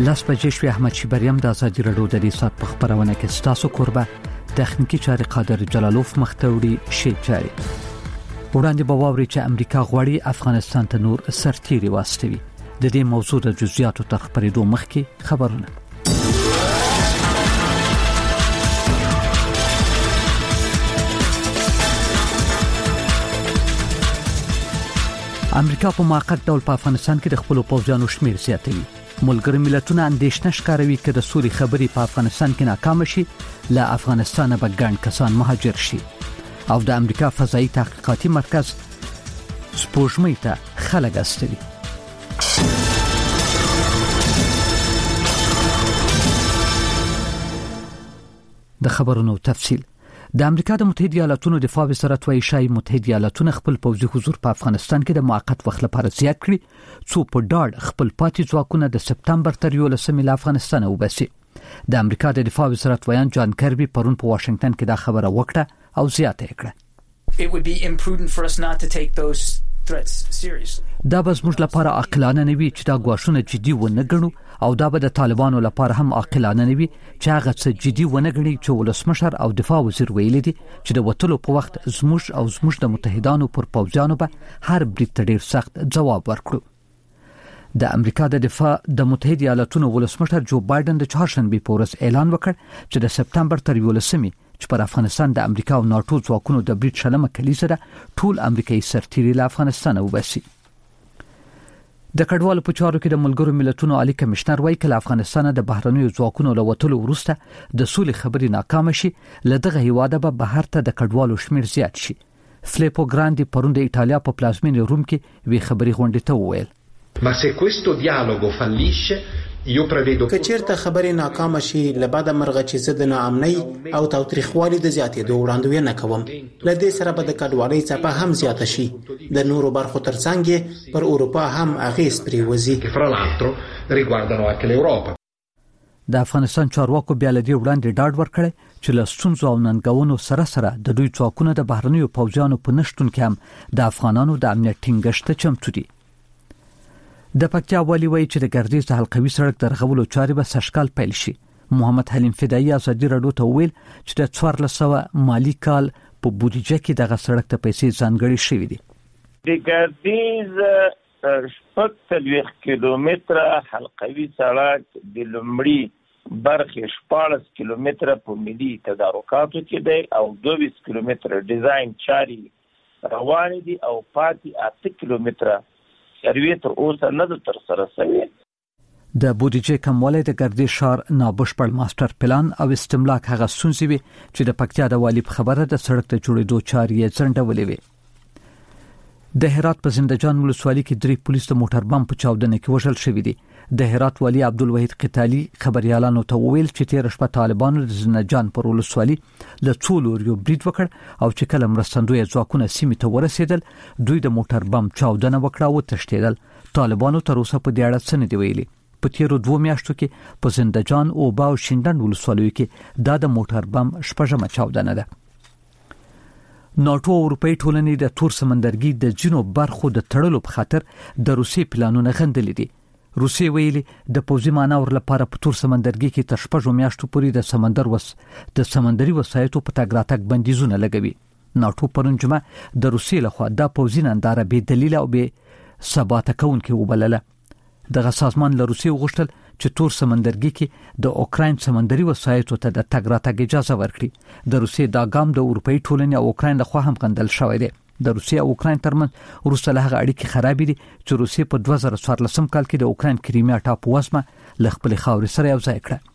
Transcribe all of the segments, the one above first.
لاس بجې شوې احمد شیبریم د ازادي راډیو د ریسات په خبرونه کې ستاسو قربه تخنیکی چاري قادر جلالوف مختوري شي چاري وړاندې به واوري چې امریکا غواړي افغانستان ته نور سرتيري واستوي د دې موضوع د جزئیاتو تر خبرېدو مخکې خبرونه امریکا په موقت ډول په افغانستان کې د خپل پوځیانو شمیر زیاتوي ملګری ملتونه اندېښنه ښکاروي چې د سولې خبرې په افغانستان کې ناکام شي لا افغانستان به ګڼ کسان مهاجر شي او د امریکا فضایي تحقیقاتي مرکز سپوږمۍ ته خلک استوي د خبرونو تفصیل د امریکا د متحده ایالاتونو دفاع وزارت وايي شای متحده ایالاتونه خپل پوځي حضور په افغانستان کې د موقت وخت لپاره زیات کړي څو په ډاډ خپل پاتې ځواکونه د سپتمبر تر 11 له افغانستان وباسي د امریکا د دفاع وزارت ویان جان کربي پرون په واشنگټن کې دا خبره وکړه او زیاته کړه It would be imprudent for us not to take those threats seriously. دا به زموږ لپاره عاقلانه نه وي چې دا ګواښونه جدي ونه ګڼو او دا به د طالبانو لپاره هم عاقلانه نه وي چې هغه څه جدي ونه ګڼي چې ولسمشر او دفاع وزیر ویلي دي چې د وټلو په وخت زموږ د متحدانو پر پوځیانو به هر برید ته ډیر سخت جواب ورکړو د امریکا د دفاع د متحده ایالاتونو ولسمشر جو بایدن د چهارشنبه په ورځ اعلان وکړ چې د سپتمبر تر 11 چې پر افغانستان د امریکا او ناتو ځواکونو د برید شلمه کلیزه ده ټول امریکایي سرتیري له افغانستان وباسي د کډوالو په چارو کې د ملګرو ملتونو عالی کمشنر وايي چې افغانستان د بهرنیو ځواکونو له وټلو وروسته د سولې خبرې ناکام شي لدغه هیواده به بهر ته د کډوالو شمیر زیات شي فلیپو ګراندي پرون د ایتالیا په پلازمینې روم کې وی خبري غونډه ته وویل Ma se questo dialogo fallisce io prevedo کچېرته خبرې ناکام شي لبعد مرغه چې زه د ناامنۍ او تاوتریخوالي د زیاتېدو وړاندوینه کوم لدې سره به د کډوالۍ څپه هم زیاته شي د نورو برخو ترڅنګ پر اروپا هم اغیز پریوزي fra l'altro riguardano anche l'Europa د افغانستان چارواکو بیا لدی وړاندې ډاډ ورکړي چې له ستونزو او ننګونو سره د دوی ځواکونه د بهرنیو پوځیانو په نشټون کې هم د افغانانو د امنیت ټینګښت ته چمتو دي د پکتیا والی وایي چې د ګردیز د حلقوي سړک د رغولو چارې به سږکال پیل شي محمد حلیم فدایي ازادي راډیو ته ویل چې د 1400 مالی کال په بودیجه کې دغه سړک ته پیسې ځانګړي شوې دي د ګردیز 40 کیلومتره حلقوي سړک د لومړي برخې 14 کیلومتره په ملي تدارکاتو کې دی او 22 کیلومتره ډیزاین چاري روان دي او پاتې 8 کیلومتره سروې تر اوسه نه تر سره شوی د بودیجې کموالی د ګردیز ښار نابشپړ ماستر پلان او استملاک هغه ستونزې وي چې د پکتیا د والی په خبره د سړک ته جوړېدو چارې یې ځنډولې وي د هرات په زندهجان ولسوالۍ کې 3 پولیس د موټر بم په چاودنه کې وژل شوی دي د هرات والی عبدالوحید قتالی خبريالانو ته ویل چې تیر شپه طالبانو د زندهجان پر ولسوالۍ له څولوريو برید وکړ او چې کله مرستندوی ځواکونه سیمې ته ورسېدل دوی د موټر بم چاودنه وکړه او تښتېدل طالبانو تر اوسه په دې اړه څه نه دی ویلي په تیرو 2 میاشتو کې په زندهجان او باو شینډن ولسوالیو کې د موټر بم شپږمه چاودنه ده ناتو اروپאי ټولنې د تور سمندرګي د جنو برخو د تړلو په خاطر د روسي پلانونه غندلې دي روسي ویلي د پوځي مانور لپاره په تور سمندرګي کې تر 6 میاشتو پورې د سمندري وسایطو په تګ راتګ بندیزونه لګوي ناتو پرون جمعه د روسي لخوا د پوځي ننداره به دلیل او به ثبات کوونکې وبلله دغه سازمان له روسي وغوښتل چې تور سمندرګي کې د اوکراین سمندري وسایطو ته د تګ راتګ اجازه ورکړي د روسي دا ګام د اروپאי ټولنې او اوکراین لخوا هم غندل شوی دی د روسي او اوکراین ترمنځ روسه له هغه اړیکې خراب دي چې روسي په 2014 کال کې د اوکراین کریمیا ټاپو وسمه ل خپل خاورې سره یو ځای کړه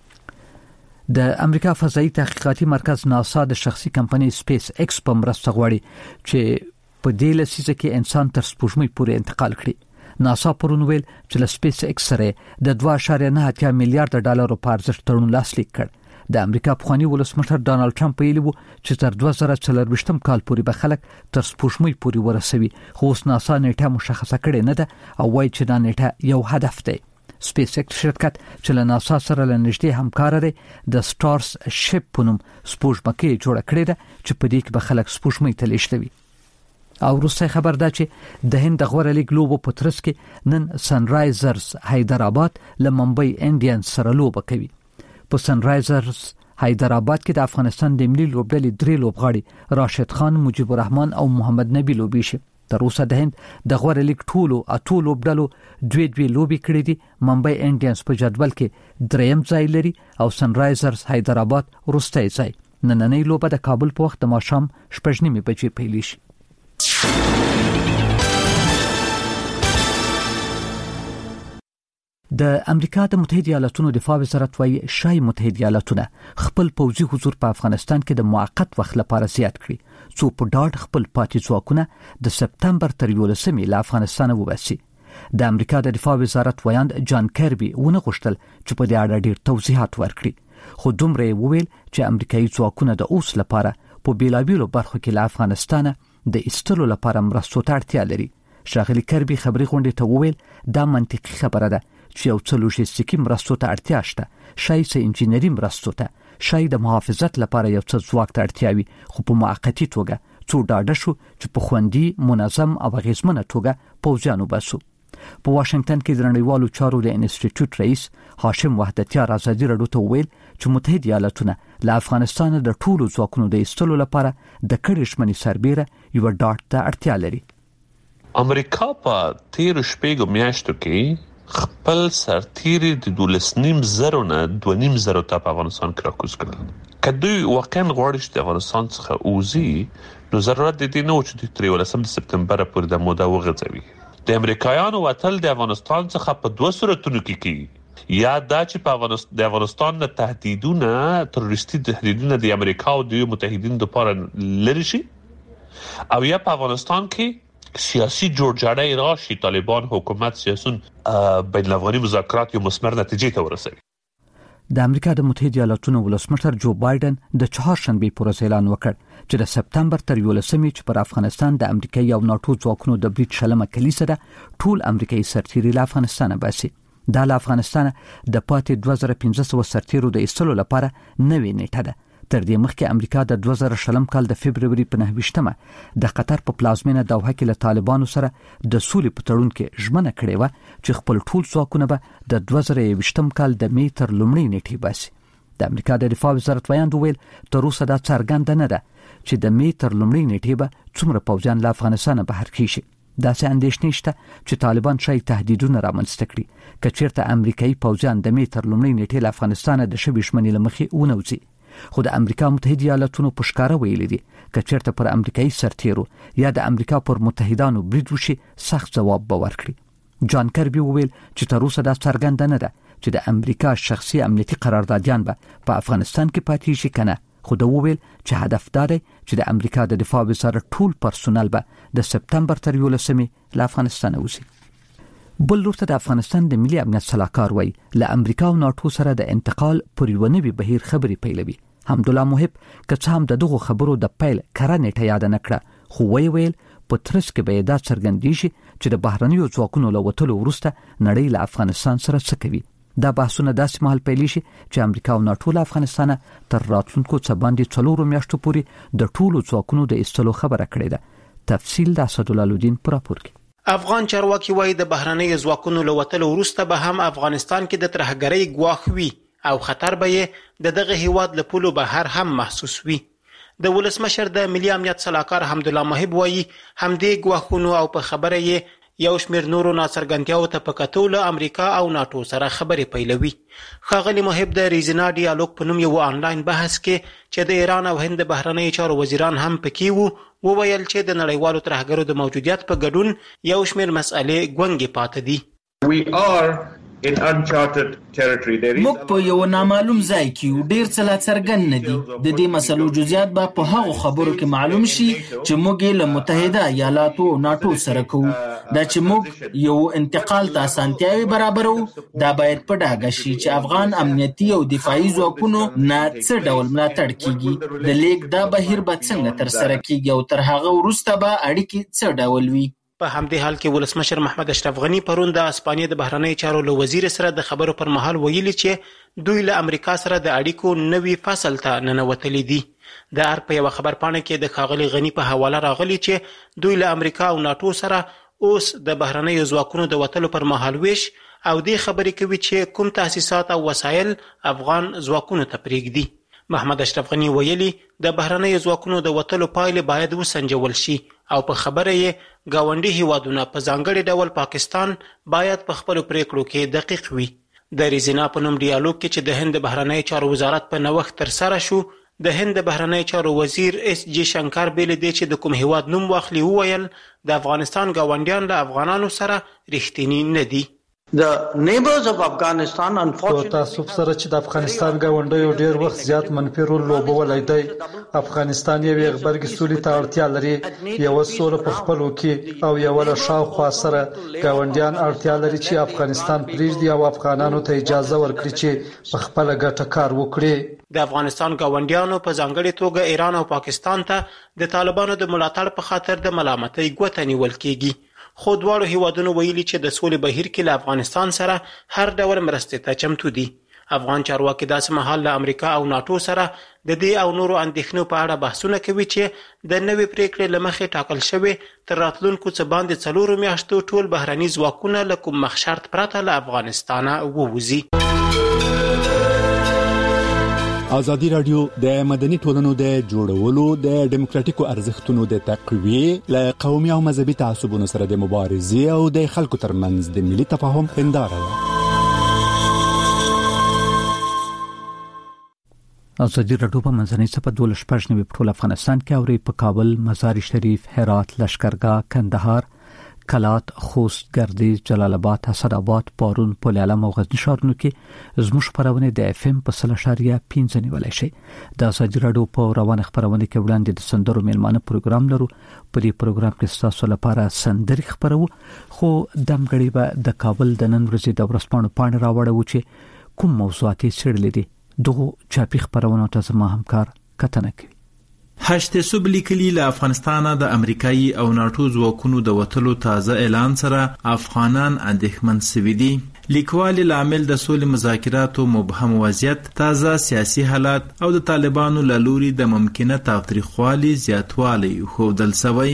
د امریکا فضایي تحقیقاتي مرکز ناسا د شخصي کمپنۍ سپیس ایکس په مرسته غواړي چې په دې لسیزه کې انسان تر سپوږمۍ پورې انتقال کړي ناسا پرون ویل چې له سپیس ایکس سره د 2.9 میلیارډ ډالرو په ارزښت تړون لاسلیک کړ د امریکا پخوانی ولسمشر ډانلډ ټرمپ ویلي وو چې تر 2024 کال پورې به خلک تر سپوږمۍ پورې ورسوي خو اوس ناسا نیټه مشخصه کړې نه ده او وایي چې دا نیټه یو هدف دی سپیس ایکس شرکت چې له ناسا سره لنږدې همکار دی د سټارز شپ په نوم سپوږمکۍ جوړه کړې ده چې په دې کې به خلک سپوږمۍ ته لیږدوي او وروسته خبر ده چې د هند د غوره لیګ لوبو په ترڅ کې نن سنرایزرز حیدرآباد له ممبئی انډینز سره لوبه کوي. په سنرایزرز حیدرآباد کې د افغانستان د ملي لوبډلې 3 لوبغاړي راشد خان، مجيب الرحمن او محمد نبی لوبي شي. تر اوسه د هند د غوره لیګ ټولو اتو لوبډلو دوه لوبي کړې دي. ممبئی انډینز په جدول کې 3م ځای لري او سنرایزرز حیدرآباد وروستی ځای. نننۍ لوبه د کابل په وخت د ماښام 6:30 بجې پیل شي. د امریکا د متحده ایالاتونو دفاع وزارت وايي شای متحده ایالاتونه خپل پوځي حضور په افغانستان کې د موقت وخت لپاره زیات کړي څو په ډاډ خپل پاتې ځواکونه د سپتمبر تر 11 له افغانستان وباسي. د امریکا د دفاع وزارت ویاند جان کربي ونه غوښتل چې په دې اړه ډیر توضیحات ورکړي، خو دومره ویل چې امریکایي ځواکونه د اوس لپاره په بیلابیلو برخو کې له افغانستان د ایستلو لپاره مرستو ته اړتیا لري. ښاغلي کربي خبري غونډې ته وویل دا منطقي خبره ده چې یو څه لوژستیکي مرستو ته اړتیا شته، شای څه انجینري مرستو ته، شای د محافظت لپاره یو څه ځواک ته اړتیا وي، خو په موقتي توګه څو ډاډه شو چې په خوندي، منظم او اغیزمنه توګه پوځیان وباسو. په واشنگټن کې د نړیوالو چارو د انسټیټیوټ رئیس هاشم وحدتیار ازادي راډیو ته وویل چې متحده ایالاتونه له افغانستان د ټولو ځواکونو د ایستلو لپاره د کډې شمنې سربیره یو ډاټ ته اړتیا لري. امریکا په 13 میاشتو کې خپل سرتیری د 12.5 نه 2.5 ته په افغانستان کې راکوز کړل. کله واقعا غواړي چې د افغانستان څخه اوزي نو ضرورت دي نه و چې تر 11 سپتمبر پورې د موده وغځوي. د امریکایانو وتل د افغانستان څخه په 2 صورتونو کې کیږي، یا دا چې د افغانستان د تهدیدونه، تروریستي تهدیدونه د امریکا او د متحدینو لپاره لري شي، او یا په افغانستان کې سیاسي جوړجاړی راشي، طالبان حکومت سیاسون بین الافغاني مذاکرات یو مثمر نتیجې ته ورسوي. د امریکا د متحده ایالاتونو ولسمشر جو بایدن د چهارشنبه پر ورځ اعلان وکړ چې د سپتمبر تر 11 چې پر افغانستان د امریکایي او ناتو ځواکونو د برید شلمه کلیسه ده ټول امریکایي سرتیري له افغانستان باسي. دا له افغانستان د پاتې 2500 سرتیرو د ایستلو لپاره نوې نیټه ده. تر دې مخکې امریکا د 2000 کال د فبرवरी په 9 د قطر په پلازمینه دوحه کې له طالبانو سره د سولې په تړون کې ژمنه کړې و چې خپل ټول ځواکونه به د 2020 کال د می تر لومړۍ نیټې باسي. د امریکا د دفاع وزارت ویاند ویل تر اوسه دا څرګنده نه ده چې د می تر لومړۍ نیټې به څومره پوځیان له افغانستان بهر کیږي. داسې اندېښنې شته چې طالبان شای تهدیدونه رامنځته کړي که چیرته امریکایي پوځیان د می تر لومړۍ نیټې له افغانستان د شوې ژمنې له مخې ونوځي. خو د امریکا متحده ایالاتونو په ښکاره ویلي دي که چیرته پر امریکایي سرتیرو یا د امریکا پر متحدانو برید وشي سخت ځواب به ورکړي. جان کربي وویل چې تر اوسه دا څرګنده نه ده چې د امریکا شخصي امنیتي قراردادیان به په افغانستان کې پاتې شي کنه، خو دا وویل چې هدف دا دی چې د امریکا د دفاع وزارت ټول پرسونل به د سپتمبر تر 11 له افغانستان وځي. بل لورته د افغانستان د ملي امنیت صلاحکار وایي له امریکا او ناتو سره د انتقال پر یو نوي بهیر خبرې پیلوي. حمدالله محب که څه هم د دغو خبرو د پیل کره نیټه یاد نه کړه، خو ویل په ترڅ کې به دا څرګندېږي چې د بهرنیو ځواکونو له وتلو وروسته نړۍ له افغانستان سره څه کوي. دا بحثونه داسې مهال پیل شي چې امریکا او ناتو له افغانستان تر راتلونکو څه باندې 4 میاشتو پورې د ټولو ځواکونو د ایستلو خبره کړې ده. تفصیل د اسدالله الدین پر راپور کې. افغان چارواکي وایي د بهرنیو ځواکونو له وتلو وروسته به هم افغانستان کې د ترهګرۍ ګواښ وي او خطر به یې د دغه هیواد له پولو بهر هم محسوس وي. د ولسمشر د ملي امنیت صلاحکار حمدالله محب وایي همدې ګواښونو او په خبره یې یو شمېر نورو ناڅرګندتیاو ته په کتو له امریکا او ناتو سره خبرې پیلوي. ښاغلي محب د ریزنا ډیالوګ په نوم یو آنلاین بحث کې چې د ایران او هند د بهرنیو چارو وزیران هم پکې وو وویل چې د نړیوالو ترهګرو د موجودیت په ګډون یو شمېر مسئلې ګونګې پاتې دي. موږ په یو نامعلوم ځای کې یو، ډیر څه لا څرګند نه دي. د دې مسلو جزئیات به په هغو خبرو کې معلوم شي چې موږ یې له متحده ایالاتو او ناتو سره کوو. دا چې موږ یو انتقال ته اسانتیاوې برابرو، دا باید په ډاګه شي چې افغان امنیتي او دفاعي ځواکونو نه څه ډول ملاتړ کیږي، د لیک دا بهیر به څنګه ترسره کیږي او تر هغه وروسته به اړیکې څه ډول وي. په همدې حال کې ولسمشر محمد اشرف غنی پرون د اسپانیې د بهرنیو چارو له وزیر سره د خبرو پر مهال ویلي چې دوی له امریکا سره د اړیکو نوي فصل ته ننوتلي دي. د ارګ په یوه خبرپاڼه کې د ښاغلي غني په حواله راغلي چې دوی له امریکا او ناټو سره اوس د بهرنیو ځواکونو د وتلو پر مهال ویش او دې خبرې کوي چې کوم تاسیسات او وسایل افغان ځواکونو ته پرېږدي. محمد اشرف غني ویلي د بهرنیو ځواکونو د وتلو پایلې باید وسنجول شي او په خبره یې ګاونډي هیوادونه په ځانګړي ډول پاکستان باید په خپلو پریکړو کې دقیق وي. د ریزینا په نوم ډیالوګ کې چې د هند د بهرنیو چارو وزارت په نوښت ترسره شو، د هند د بهرنیو چارو وزیر اس جی شنکر بیل دی چې د کوم هیواد نوم واخلي وویل د افغانستان ګاونډیان له افغانانو سره رښتینی نه دي. The neighbors of Afghanistan unfortunately تاسو سره چې د افغانستان ګاونډیو ډیر وخت زیات منفي رول لوبولای دی. افغانستان یو غبرګي سولې ته اړتیا لري، یو سوله په خپلو کې او یو له شاوخوا سره ګاونډیان اړتیا لري چې افغانستان پریږدي او افغانانو ته اجازه ورکړي چې په خپل ګټه کار وکړي. د افغانستان ګاونډیانو په ځانګړي توګه ایران او پاکستان ته د طالبانو د ملاتړ په خاطر د ملامتۍ ګوته نیول کیږي، خو دواړو هیوادونو ویلي چې د سولې بهیر کې له افغانستان سره هر ډول مرستې ته چمتو دي. افغان چارواکي داسې مهال له امریکا او ناټو سره د دې او نورو اندېښنو په اړه بحثونه کوي چې د نوې پریکړې له مخې ټاکل شوی تر راتلونکو څه باندې 4 میاشتو ټول بهرني ځواکونه له کوم مخشرط پرته له افغانستانه ووځي. ازادي رادیو د مدني ټولنو د جوړولو د ډیموکراتیکو ارزښتونو د تقویه له قومي او مذهبي تعصبونو سره د مبارزې او د خلکو ترمنځ د ملي تفاهم هنداره ده. ازادي رادیو په منځنۍ صفه 12 په ټول افغانستان کې اوري په کابل، مزار شریف، هرات، لشکرګاه، کندهار، کلات، خوست، گردیز، جلال آباد، اسداباد، پارون، پل علم او غزنی ښارونو کې زموږ خبرونه د اف ام په 3.5 نیولای شي. د ازادي رادیو په روانه خبرونه کې وړاندې د سندرو میلمانه پروګرام لرو. په دې پروګرام کې تاسو لپاره سندري خبرو، خو دمګړی به د کابل د نن ورځې د ورځپاڼو پاڼې راوړو چې کوم موضوعات یې څېړلې دي. دغه چاپی خبرونه تاسو ما همکار کتنه کوي. هشت صبح لیکلي له افغانستان د امریکایي او ناټو ځواکونو د وتلو تازه اعلان سره افغانان اندېښمن شوي دي. لیکوال لامل د سولې مذاکراتو مبهم وضعیت، تازه سیاسي حالات او د طالبانو له لوري د ممکنه تاوتریخوالي زیاتوالی ښودل شوی.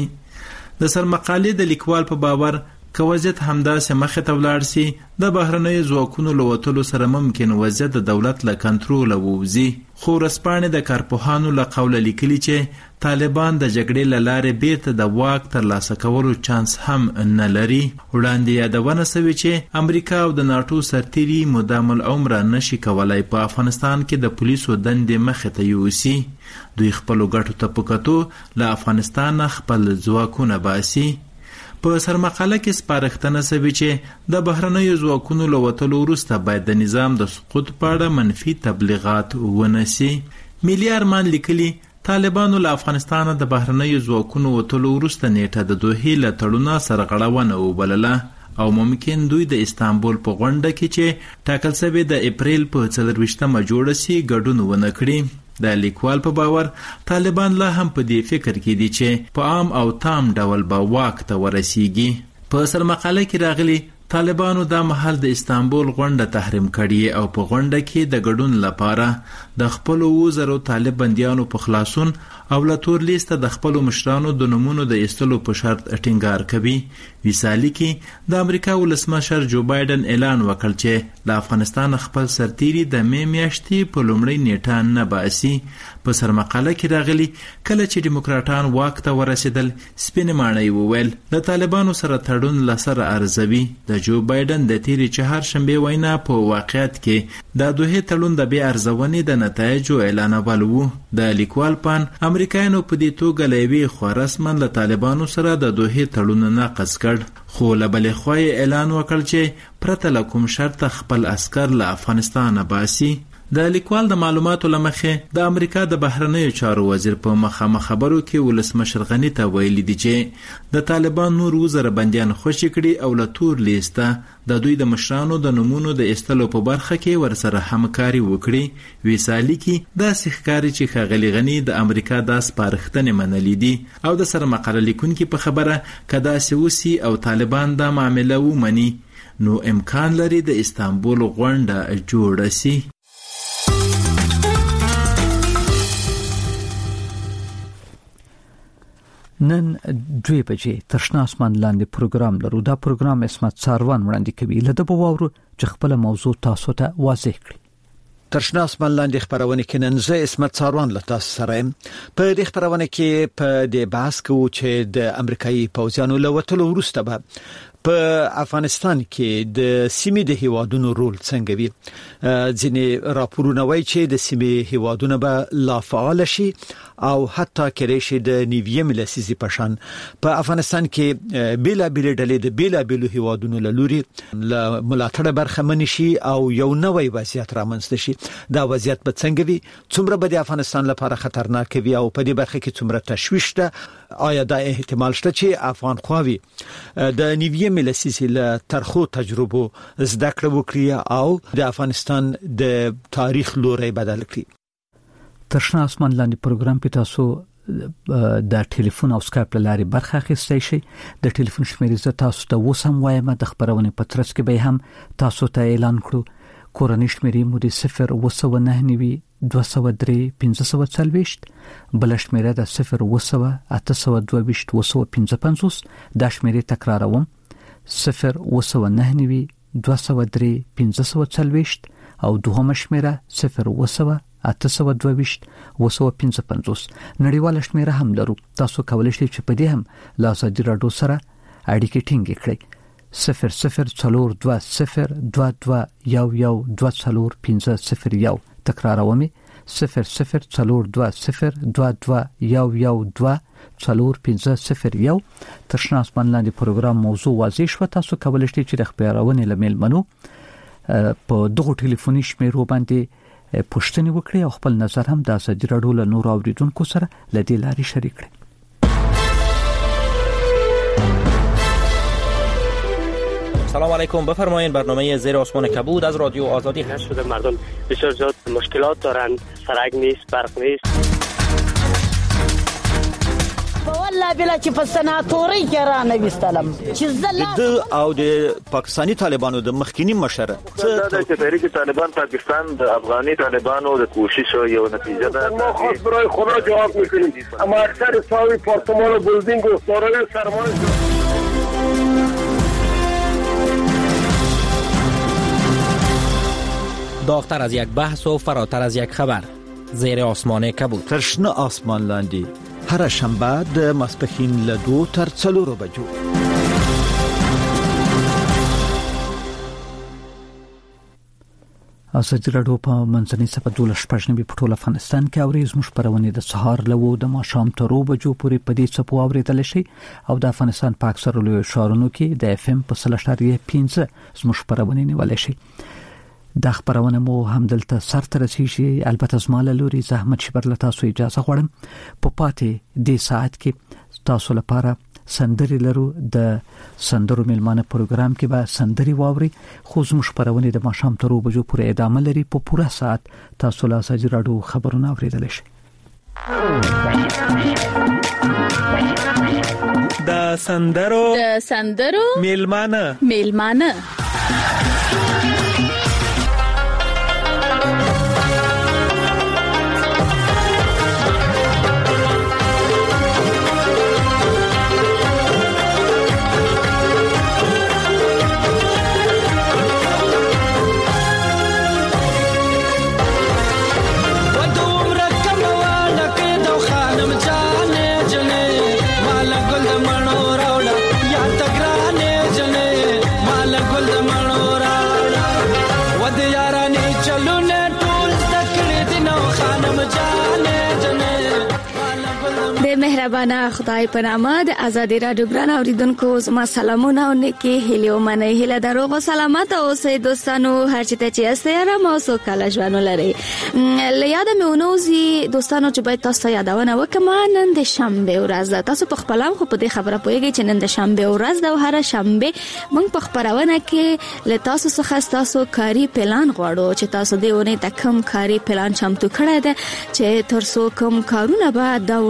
د سرمقالې د لیکوال په باور که وضعیت همداسې مخې ته ولاړ سي، د بهرنیو ځواکونو له وتلو سره ممکن وضعیت د دولت له کنټروله ووځي. خو ورځپاڼې د کارپوهانو له قوله لیکلي چې طالبان د جګړې له لارې بیرته د واک ترلاسه کولو چانس هم نه لري. وړاندې یادونه شوې چې امریکا او د ناټو سرتیري مدام العمر نشي کولای په افغانستان کې د پولیسو دندې مخې ته یوسي. دوی خپلو ګټو ته په کتو له افغانستان خپل ځواکونه باسي. په سرمقاله کې سپارښتنه شوې چې د بهرنیو ځواکونو له وتلو وروسته باید د نظام د سقوط په اړه منفي تبلیغات ونشي. ملي ارمان لیکلي طالبانو له افغانستان د بهرنیو ځواکونو وتلو وروسته نیټه د دوحې له تړون سره غړونه وبلله او ممکن دوی د استانبول په غونډه کې چې ټاکل شوی د اپریل په 24مه جوړه سي ګډون ونه کړي. د لیکوال په باور طالبان لا هم په دې فکر کې دي چې په عام او تام ډول به واک ته ورسیږي. په سرمقاله کې راغلي طالبانو دا محل د استانبول غونډه تحریم کړي او په غونډه کې د ګډون لپاره د خپل 2000 طالب بنديانو په خلاصون او له تور لیسته د خپل مشرانو د نمونو د ایستلو په شرط ټینګار کوي. ویسالی کې د امریکا ولسمشر جو بایدن اعلان وکړ چې له افغانستان خپل سرتیري د مې میاشتې په لومړۍ نیټه نه باسي. په سرمقاله کې راغلي کله چې دیموکراتان واک ته ورسېدل، سپین ماڼۍ وویل د طالبانو سره تړون لسره ارزوي. د جو بایدن د تیری چهارشنبه وینا په واقعیت کې د دوحې تړون د بیا ارزونې د نتایجو اعلانول وو. د لیکوال پان امریکایانو په دې توګه لوي خو رسمن له طالبانو سره د دوحې تړون ناقض کړ، خو له بلې خوا اعلان وکړ چې پرته له کوم شرط خپل عسكر له افغانستان باسي. د لیکوال د معلوماتو لمخې د امریکا د بهرنیو چارو وزیر په مخامخ خبرو کې ولسمشر غني ته ویلي دي چې د طالبان نور 2000 بنديان خوشي کړي او له تور لیسته د دوی د مشرانو د نمونو د استلو په برخه کې ورسره همکاري وکړي. ویسالی کې دا ښکاري چې ښاغلي غني د امریکا د سپارښتنې منلې دي او د سره مقاله لیکونکي په خبره کدا سوسی او طالبان دا معاملې ومني نو امکان لري د استانبول غونډه جوړه شي. نن 2 بجې ترشنا اسمان لاندې پروګرام لرو. دا پروګرام اسمت ساروان وړاندې کوي. لده به واورو چې خپل موضوع تاسو ته واضح کړي. ترشنا اسمان لاندې خبرونه کې نن زه اسمت ساروان له تاسو سره په دې خبرونه کې په دې بحث کوو چې د امریکایي پوځیانو له وټلو وروسته به په افغانستان کې د سیمې د هیوادونو رول څنګه وي. ځینې راپورونه وایي چې د سیمې هیوادونه به لا فعال شي او حتی کېدای شي د نیویم لسیزي پشان په افغانستان کې بیلا بیل ډلې د بیلا بیل هیوادونو له لوري له ملاتړ برخمن شي او یو نوې وضعیت رامنځته شي. دا وضعیت به څنګه وي، څومره به د افغانستان لپاره خطرناک وي او په دې برخه کې څومره تشویش ده. آیا دا احتمال شته چې افغان خواوي د نیویم لسیزي له ترخو تجربو زده کړه وکړي او د افغانستان د تاریخ لوري بدل کړي؟ ترشنا اسمان لاندې پروګرام په تاسو د ټلیفون او سکایپ لاري برخه اخیستئ شئ. د ټلیفون شمیرې تاسو ته وسم وایم د خبرونه په ترڅ کې به هم تاسو ته اعلان کړو. کورنۍ شمیرې مو د 0 203 540 بل شمیره د 0 822 255. دا شمیره تکراروم 0 203 540 او دوهم شمیره 0 822 255. نړیواله شمیره هم لرو. تاسو کولی شئ چې په دې هم له ازادي راډیو سره اړیکې ټینګې کړئ. 004201120501. تکراروم 004201120501. ترشنا اسمان لاندې پروګرام موضوع واضح شو. تاسو کولی شئ چې د خبرونه لمل منو په دغه ټلیفوني شمیرو باندې پوښتنه وکړئ او خپل نظر هم د ازادي راډیو له نور اوریدونکو سره لدې لاري شریک کړئ. سلام علیکم. بفرمایید. برنامه زیر آسمان کبود از رادیو آزادی هست. شده مردم بسیار زیاد مشکلات دارند. سرک نیست، برق نیست. والله بلا چې په سناتوري کې را نه وستلم چې زله او د پاکستانی طالبانو د مخکینی مشر د تحریک طالبان پاکستان د افغاني طالبانو د کوشش یو نتیجه ده. ما خاص برای خدا جواب میکنیم. اما اکثر ساوی پارتمان و بلدینگ و سارای سرمایه داغتر از یک بحث و فراتر از یک خبر. زیر آسمان کبود. ترشنا آسمان لاندی هر شنبه د ماسپښین له 2 تر 4 بجو. ازادي راډیو په منځنۍ سپه 12 په ټول افغانستان کې اوري. زموږ پرونی د سهار له د ماښام تر 2 بجو پورې په دې چپو اوریدل شي او د افغانستان په اکثر لوی ښارونو کې د اف ام په 3.5 زموږ پرونی نیول شي. د خبرونه مو هم دلته سر ته رسیږي. البته زماله لوري زحمت شبر له تاسو اجازه غواړم په پاتې د ساعت کې تاسو لپاره سندري لرو. د سندرو ملمانه پروګرام کې به سندري واوري. خو زموږ پرونه د ماښام تر 2 بجو پورې ادامه لري. په پوره ساعت تاسو له ازادي راډیو خبرونه اوریدل شي. د سندرو ملمانه مهربانه خدای په نامه د ازادي راډیو ګران اوریدونکو زما سلامونه او نیکی هیله او مننه هیله درو او سلامت اوسئ دوستانو. هر چیرته چې یاست آرام او سوکاله ژوند ولرئ. لیاده مونوزي دوستانو چې باید تاسو یادونه وکم نن د شنبه ورځ ده. تاسو په خپل هم خو په دې خبره پوهیږئ چې نن د شنبه ورځ ده او هر شنبه موږ په خبرونه کې له تاسو څخه تاسو کاری پلان غواړو چې تاسو دیونه د کم کاری پلان چمتو کړی ده چې تر څو کم کارونه به داونه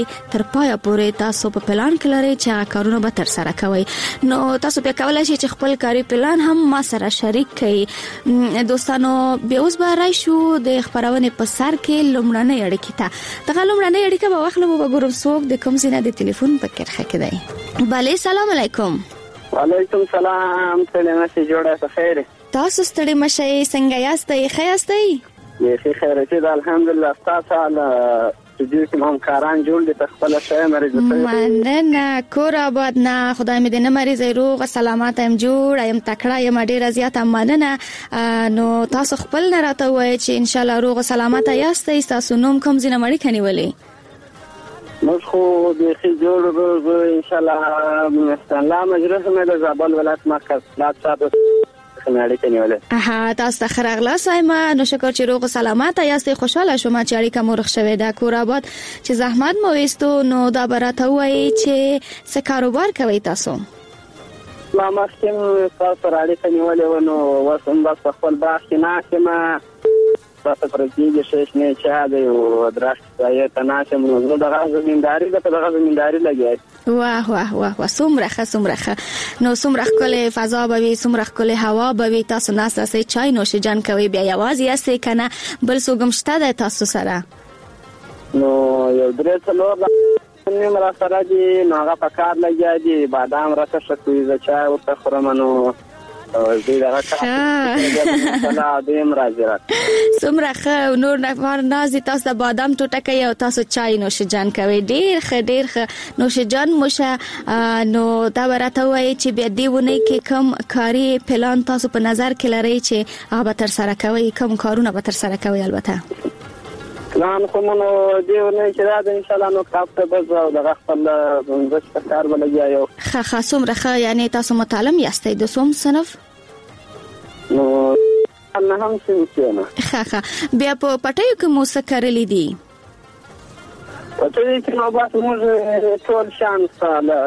تر پایه پورې تاسو په پلان کې لرئ چې کارونه به تر سره کوئ. نو تاسو بیا کولای شئ چې خپل کاري پلان هم ما سره شریک کړئ. دوستانو بیا اوس به راشو د خبرونې په سر کې لومړنۍ اړیکې ته. دغه لومړنۍ اړیکه به واخلو به ګورم څوک د کوم ځای د ټلیفون په کرخه کې دی. بله سلام علیکم. وعلیکم السلام. سلام سي جوړه په خیر. تاسو ستړي مشئ څنګه یاستئ؟ ښه یاستئ؟ یې خیر چې الحمدلله. تاسو له دې کوم همکاران جوړ دي په خپل شای مریض ته مننه. کور آباد نه خدای مې دې نه مریض روغ سلامت هم جوړ ایم تکړه یم ډیره زیاته مننه. نو تاسو خپل نه راته وایي چې ان شاء الله روغ سلامت یاستئ. تاسو نوم کوم ځای نه مړی کنيولې؟ موږ خو د خې جوړ ان شاء الله مستنلا مجلس مې د زابل ولایت مرکز لا صاحب خناړي کنيوله. تاسو ته خراغلا سایما. نو شکر چې روغ سلامت یاستئ. خوشاله شوم چې اړیکه مو رخ شوه د کور آباد چې زحمت مو وستو. نو دا براته وایي چې څه کاروبار کوي تاسو؟ ما مخکې تاسو راړي کنيوله ونو وسم بس خپل باغ کې ناشمه تاسو پرېږدي شش نه چا دی او درخت ځای ته ناشم. نو دغه زمینداری دغه زمینداری لګي. واه واه واه سمره خه نو سمره کله فضا به وي سمره کله هوا به وي. تاسو ناس سه چای نوش جان کوي بیا یوازې یاستئ کنه بل څوک شته د تاسو سره؟ نو یو درې څلور نیم را سره دي. نو هغه په کار لګیا دي. بادام راته شکوي ز چای ورته خورم. نو دې دغه کار دیم راځي سمره خه نور نفر نازي. تاسو د بادام ټوټه کوي او تاسو چای نوش جان کوي. ډیر ښه نوش جان موشه. نو دا ورته وایي چې بیا دیونه کې کم کاری پلان تاسو په نظر کې لرئ چې هغه تر سره کوي؟ کم کارونه به تر سره کوي؟ البته پلان خو نو دیونه چې دا ان شاء الله نو کافته بس او دغه خپل د کار ولګي. یو ښه سمره خه یعنی تاسو متعلم یاستئ د سوم صنف؟ نو نه هم څه ښه بیا په پټیو کې مو څه کړلې دي؟ پټیو کې نو بس موږ ټول شان سره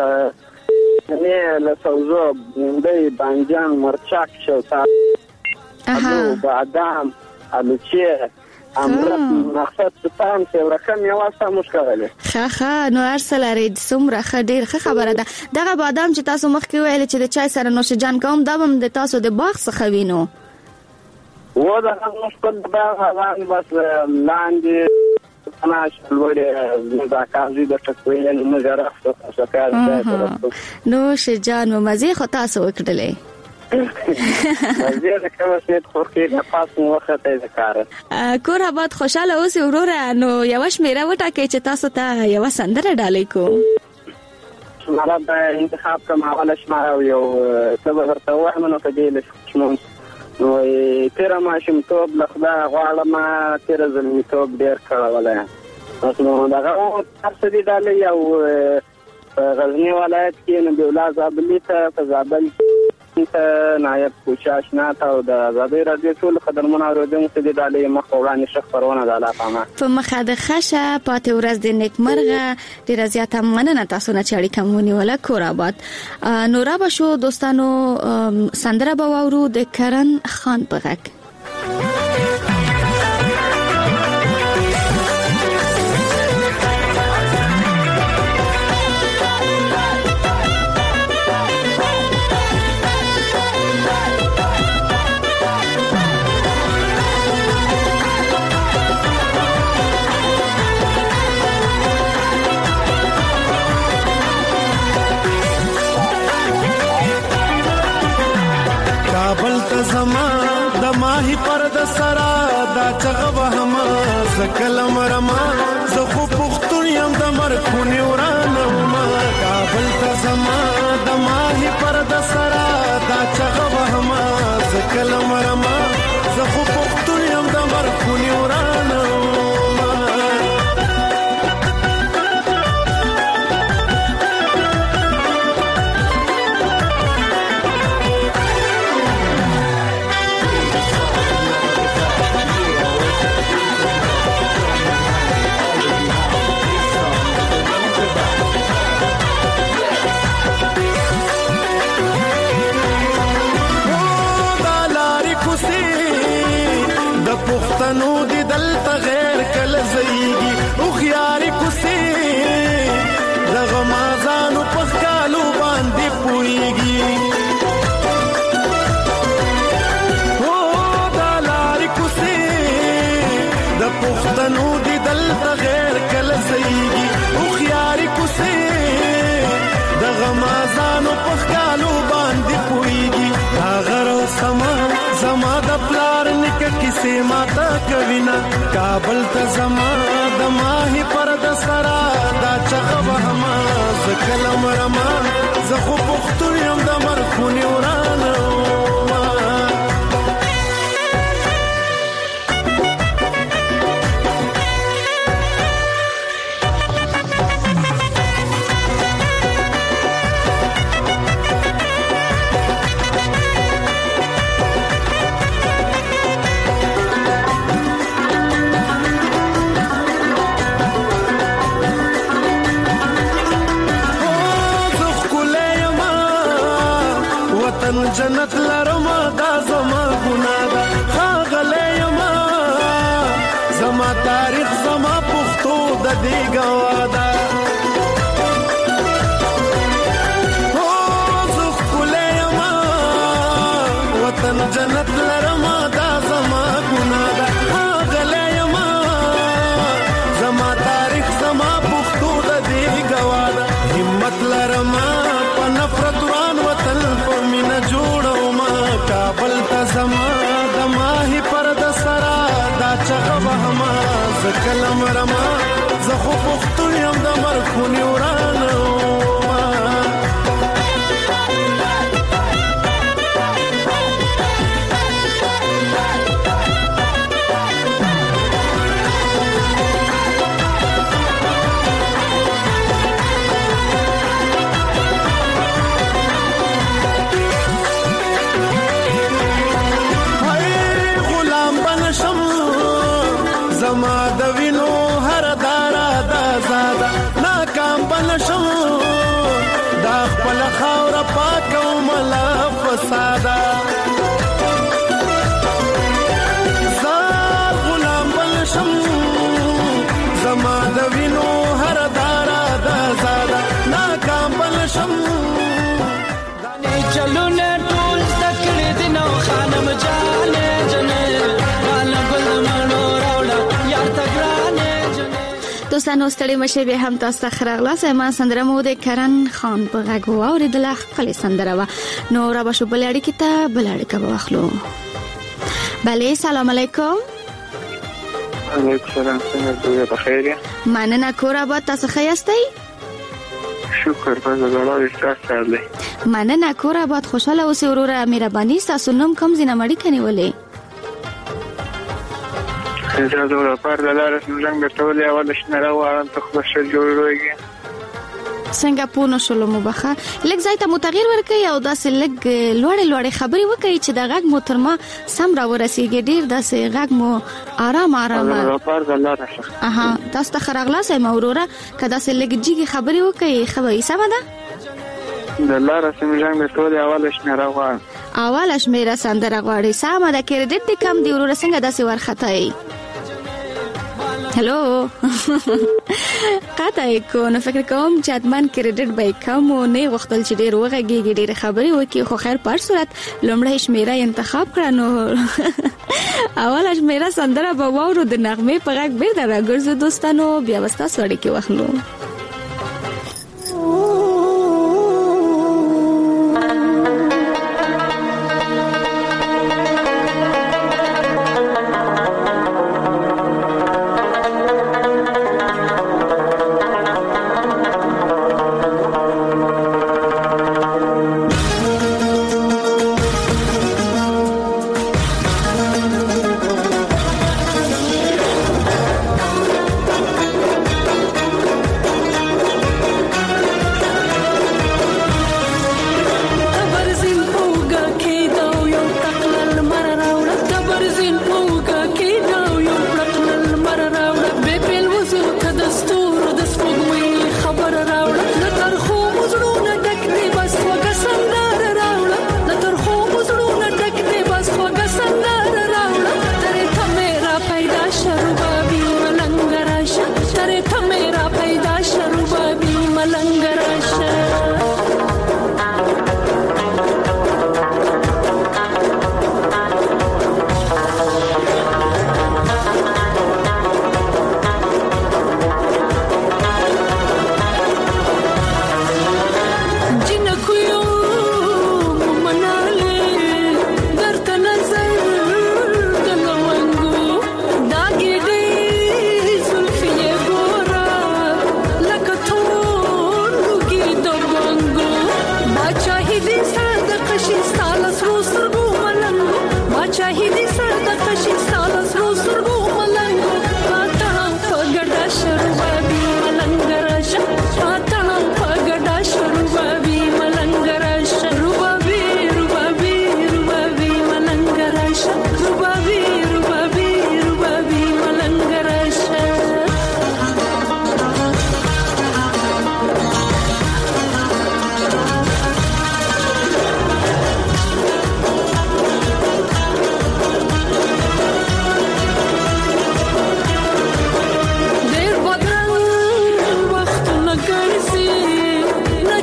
نه له سوزو د بانجان مرچک شوتا بادام الوچه امر مقصد تام چې رقم یو واسه مشکله. ښه نو ارسلاري سمره خه ډیر ښه خبره ده. دغه بادام چې تاسو مخکې ویل چې د چای سره نوش جان کوم دا هم د تاسو د باغ څخه وینو؟ و دا خپل باغ هغه بس لاندې تناش ولې دا کاري د ټکوي نه زراخت څه نوش جان مزه خو تاسو وکړلې. زه کوم څه خورکې د پاسو وخت ته ذکر. کور آباد خوشاله اوسئ وروره. نو یو شمیره وټاکئ چې تاسو ته یو سندره ډالۍ کوم. شماره به انتخاب کوم. اوله شماره یو څه ورته وایم نو په دې لښمن نو تیر ماشم توب لخدا غواړم تیر زلمی توب ډیر کړه. نو دغه تاسو دې ډالۍ یو غزنی ولایت کې نو د ولایت زابل ته په زابل نایب کوشش نه تا او د آزادۍ رادیو ټول خدمتونه اوریدونکو ته د ډالۍ مخ وړاندې شخصونه د علاقه په مخه د خشه پاتې ورځ د نیکمرغه ډیره زیاته مننه تاسو نه چاړي کومونی ولا کور آباد. نورا بشو دوستانو سندره باورو د کرن خان په غږ. زما د ماهی پر د سرا دا چغه وهما زکلم رما زه خو پختون یم د مرخونی ورانم. کابل ته زما د ماهی پر د سرا دا چغه وهما زکلم رما زه خو پختون یم د مرخونی ورانم. ګلانو په خیالو باندې پويږي هغه سما زما د پلار نک کیسه ماته کوینا کابل ته زما د ماهي پر د سرا دا چغه وهما زکلم رما زه خو پختون یم د مرخونی ورانه جنت لرما دا زما ګناه ده خاغله یما زما تاریخ زما پښتو د دې گواده او زه کله یما وطن جنت لرما دا زما ګناه ده خاغله یما زما تاریخ زما پښتو د دې گواده همت لرما په نفرت وران وطن په مینا جوړو ما کابل ته زما د ماهي پر د سرا دا چغه وهما زکلم رما زه خو پختون یم د مرخونی ورانه زما د وینو هر دارا دا زاده ناکام بنشم دا خپل خاور پاکو ملا فساده زار غلام بنشم زما د وینو هر دارا دا زاده ناکام بنشم دانی چلو نه ټول تکړه دینو خانم جانه جنې والا ګل منو دوستانو ستړي مشه به هم تاسو ته خراغلاس ما سندره مو د کرن خان په غږ واوریدل خپل سندره و نو را بشو بلړی کی ته بلړی کا واخلو بله سلام علیکم علیکم سلام څنګه په خیر مننه کور آباد تاسو خیاستئ شکر په زړه ستاسو دی مننه کور آباد خوشاله اوسئ وروره مهرباني تاسو نوم کوم زینه مړی کني ولې زه د اروپا د لارې څنګه ګټولې اول شنه راوړم ته خو ښه جوړوي څنګه پونه شلو مبخه لږ ځای ته متغیر ورکړي او داسې لږ لوړې خبرې وکړي چې د غږ مو تر ما سم را ورسیږي ډیر داسې غږ مو آرام اروپا د لارې اها تاسو ته خراغلاس ما وروره کدا سې لږ جګي خبرې وکړي خبرې سم ده د لارې څنګه ګټولې اول شنه راوړم اول شمیره سندره غواړي سم ده کریډټ دې کم دی وروره څنګه داسې ورخته هلو قطعی کو نو فکر کوم چې ادمان کریډټ به کم او نه وختل چې ډیر وغږیږي ډیر خبرې وکي خو خیر پر صورت لومړی شمیره انتخاب کړه نو اول شمیره سندره به وورو د نغمه په غږ بیرته راګرځو دوستانو بیا وستا سړی کې واخلو Jinna kuyo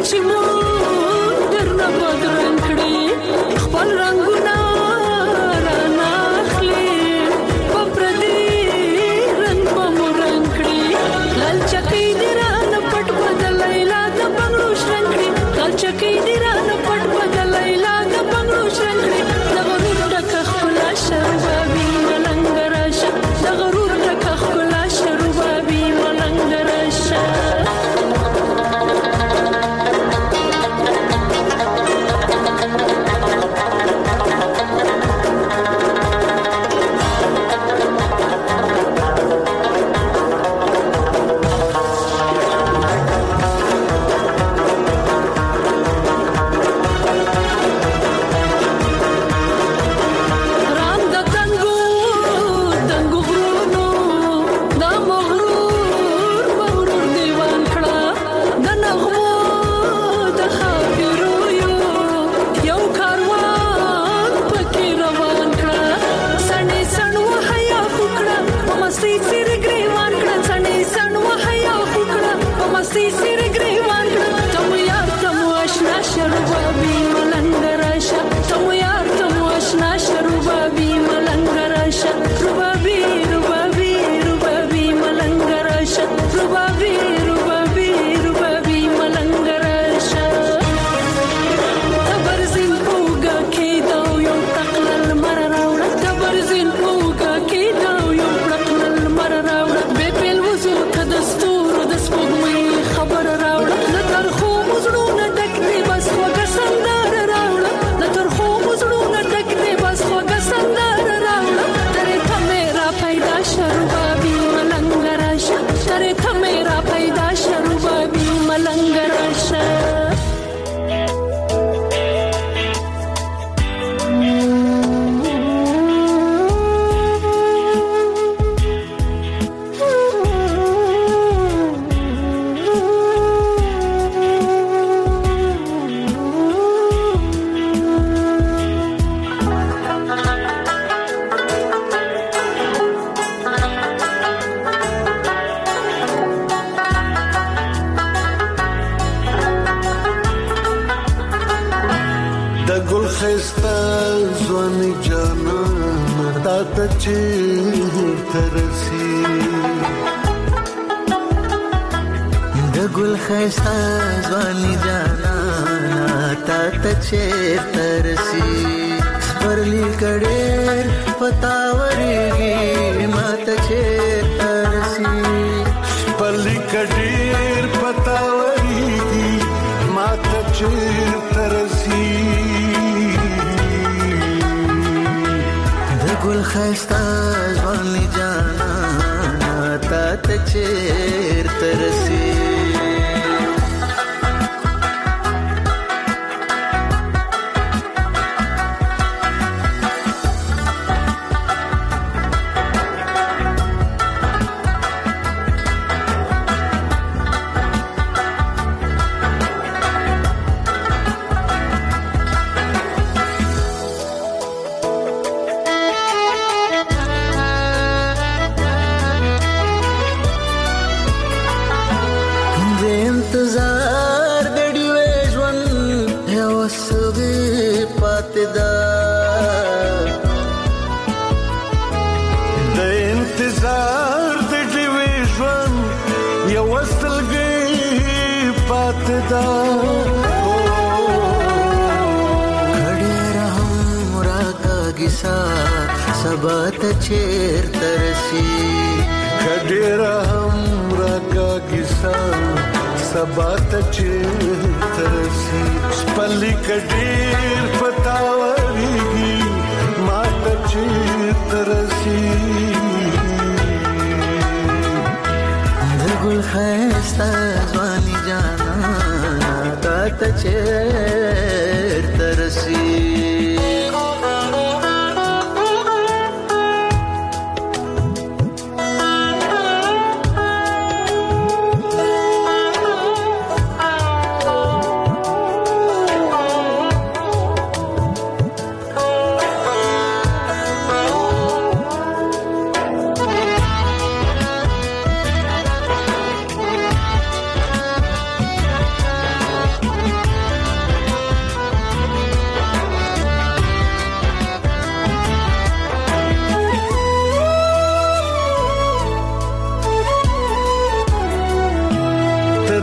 ماشومان درنه بدرنګ کړي خپل رنگونه رانه اخلي په پردي رنګ به مو رنګ کړي لالچکۍ دې رانه پټ بدلۍ لا د بنګړو شرنګ کړي لالچکۍ دې رانه پټ بدلۍ لا د بنګړو شرنګ کړي د غرور ډکه ښکلا شربابي ملنګ راشه د غرور ډکه ښکلا شربابي ملنګ راشه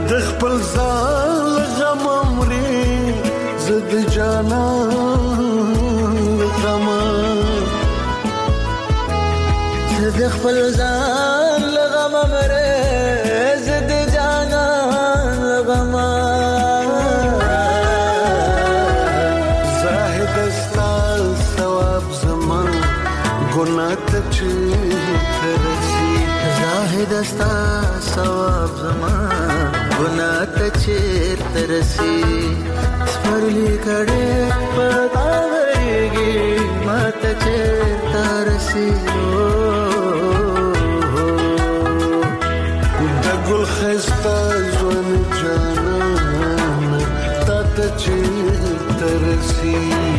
د خپل ځان غم مري زد جانان غم د خپل ځان غم مري زد جانان غم زاهد استا ثواب زمان ګناه ته ترسي زاهد استا ثواب زمان ګناه ته ترسي سپرلی کړه پتاوريږي ماته ترسي د ګل خسته ژوند جانان ته ترسي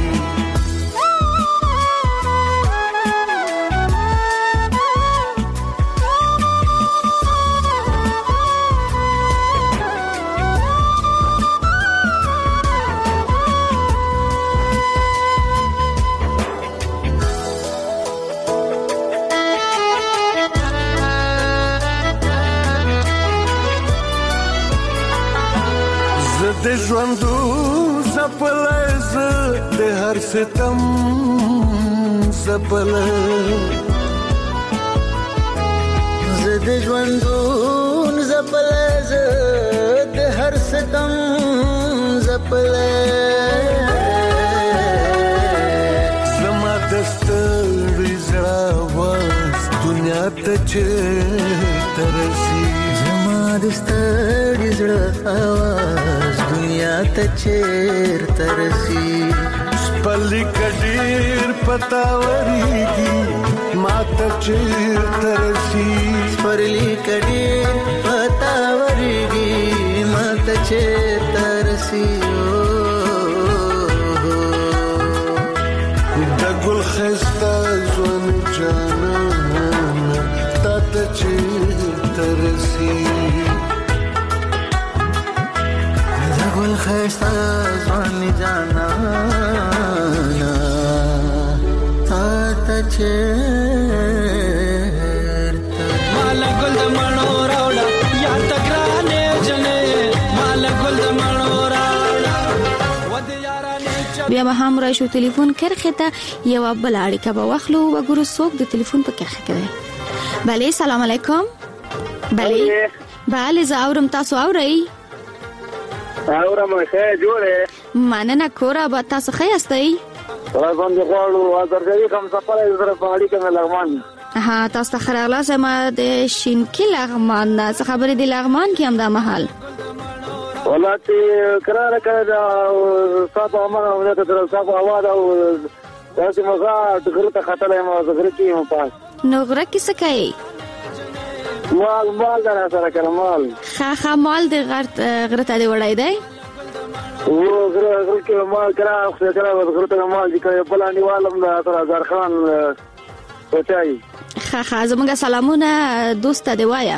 د ژوندو زپلز د هر ستم زپل ز د ژوندو زپلز د هر ستم زپل زما دستړي زړه واس دنیا ته ترسي زما دستړي زړه واس دنیا ته ترسي پلی کډیر پتاوريږي ماته ترسي پلی کډیر پتاوريږي ماته ترسي د ګل خسته ژوند جانان ته ترسي ګل خسته ځوان جانانا تا چیرته مال ګل د مڼو راوړه یا تګرانې جنې مال ګل د مڼو راوړه ود یارانې بیا به هم راشو ټلیفون کرخه ته یو بل اړیکه به واخلو وګورو څوک د ټلیفون په کرخه کې. بله سلام علیکم. بله زه اورم تاسو اورئ؟ اورم ښه جوړه مننه کورا به تاسو ښه یاستئ؟ باندې غواړو ازرګي کوم سفر زره په اړیکه کې لغمان. ها تاسو ته خراله سم د شینکی لغمان څه خبرې دی لغمان کې هم د محل ولاتي قرار کړه صاحب امر د صاحب اواز او داسې مزه دغه خطرې ما زغره کې هم پاس نو غره کې څه کوي مال دا سره کلمال خا مال د غره ته دی وړای دی و غره کې مال کرا خو کرا غره ته مال دي کوي بل انیوالم دا زار خان پچای خا زموږ سلامونه دوست دی وایا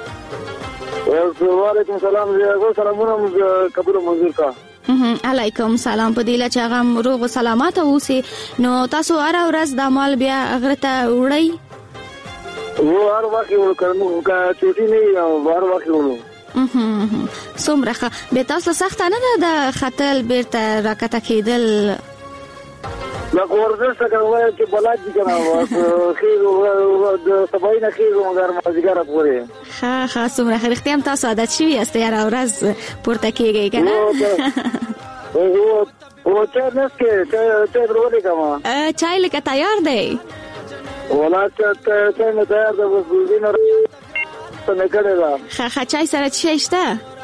وعلیکم سلام زه سلامونه قبول منظور کا علیکم سلام په دیله چې هغه روغ سلامات اوسې نو تاسو هر ورځ د مال بیا غره ته وړئ و هر وخت یو کوم کا چوټی نه او هر وخت یو څومره به تاسو سخت نه ده د خطل بیرته راکته کېدل لا ورزش کوي چې بلاد دي کنه خیر د سبای نه خیر مګر ما ځګره پوره ها څومره اختیار هم تاسو عادت شوی است هر ورځ پورته کېږي کنه او چای نسکه چای ورولې کما چای لکه تیار دی ولا چای نه تیار ده بس دینه څنګه کړه ها چای سره څه شته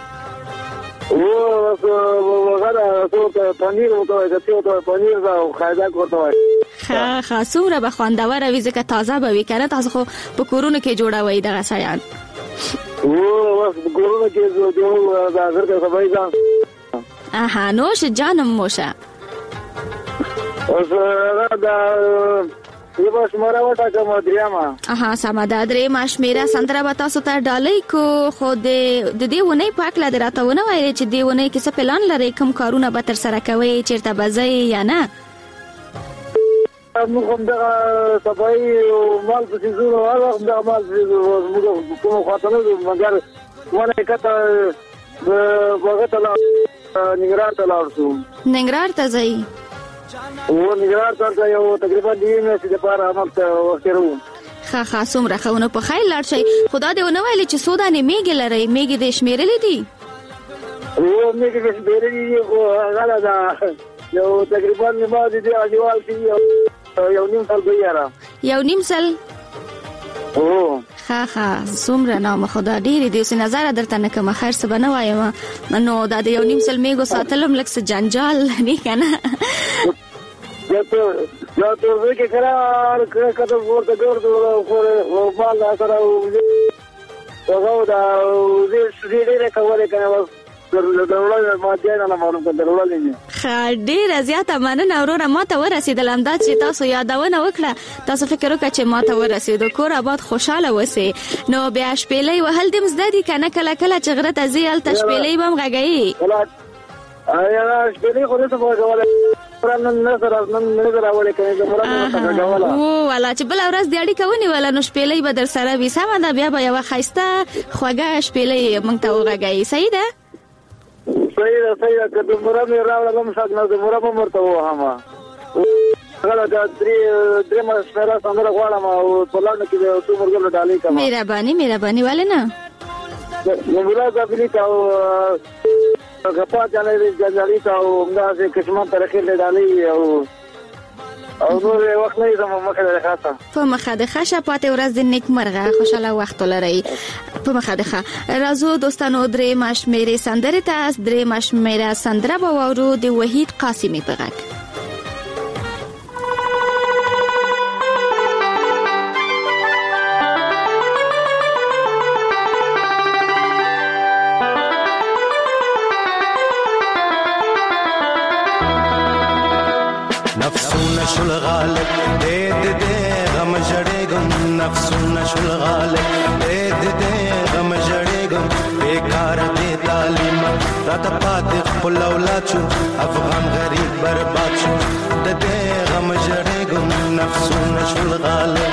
وغیرہ تو پنیر وته چې ته پنیر دا خایدا کوته ها څومره به خوندور وي ځکه تازه به وي کنه تاسو خو په کورونو کې جوړوي دغه شیان بس کورونو کې جوړو دا غره سبای ځان اها نوش جانم موشه اوس دا یو شماره وټه کوم دریامه اها سماده درې ماشمیره سندره به تاسو ته ډالۍ کو خو د دې ونی پاک لا دراته ونه وایي چې دې ونی کې څه پلان لري کوم کارونه به تر سره کوي چیرته بځي یا نه موږ هم دا صفای او مال په سيزونو هغه هم دا مال موږ کوم خاطر مګر ونه کته هغه ته ننګرهار ته لاړ شو. ننګرهار ته ځئ؟ ننګرهار ته یو تقریبا 2 میاشتې لپاره همالته وخیرو. ښه څومره ښه نو په خیر لاړ شئ. خدا دې ونه ویلې چې څو دانې میږې لرئ؟ میږې دې شمېرلې دي؟ میږې دې شمېرلې دي خو هغه ده یو تقریبا ما دې دیوال کې یو نیم سال به یاره. یو نیم سال؟ ښه څومره نامه خدا ډېرې دي. اوس نظر درته نه کومه خیر څه به نه وایم نو دا د یو نیم سل میږو ساتل هم لږ څه جنجال لري که نه؟ یا ته زه کې کرار کته ورته ګرځو خو مال سره هغه دا زه ډېر کولای کنه ضرورت ما دې نه معلوم کړل ولې ډېر زیاته مننه وروره ما ته ورسېدل همدا چې تاسو یادونه وکړه. تاسو فکر وکړه چې ما ته ورسېدو کور آباد خوشاله اوسئ. نو بیا شپېلۍ وهل دې زده دي که نه؟ کله کله چې غره ته ځې هلته شپېلۍ به هم غږوي؟ شپېلۍ خو نه څه غږولی والا چې بله ورځ دې اړیکه ونیوله نو شپېلۍ به در سره وي. سمه ده بیا به یوه ښایسته خوږه شپېلۍ موږ ته وغږوي. صحیح ده؟ صحیح ده که د مره مې راوړل هم ښه نه د مره به ورته ووهمه. هغه د درېیمه شمېره سندره غواړم او په لنډه کې د څو مرګلو ډالۍ کوم. مهرباني ولې نه؟ د ملا زابلي ته او غپا جنجالي ته او همداسې کشمان ترخې ډالۍ او نور وخت نه زموږ مخه ده خاصه په مخه ده ښه پاتې ورځ د نیکمرغه خوشاله وخت ولرئ. په مخه ده راځو دوستانو درې مشمېرې سندرې ته. درې مشمېره سندره به واورو د وحید قاسمي په غږ. نفسونه شل غالب دې غم جړېګم نفسونه شل غالب دې غم جړېګم بیکار دې تعلیم راته پاتې خپل اولاد شو افغان غریب برباد شو دې غم جړېګم نفسونه شل غالب.